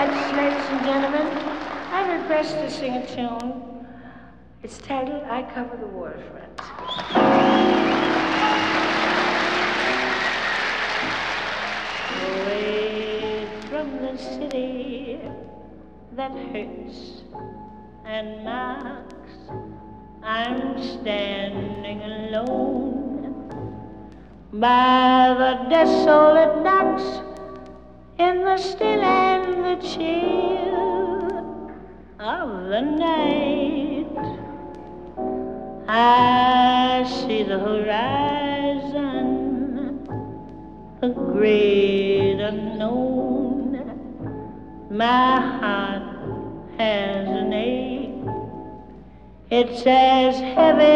much, ladies and gentlemen. I request to sing a tune. It's titled, I Cover the Waterfront. Away from the city that hurts and knocks, I'm standing alone by the desolate docks, in the still and the chill of the night. I see the horizon, the great unknown. My heart has an ache, it's as heavy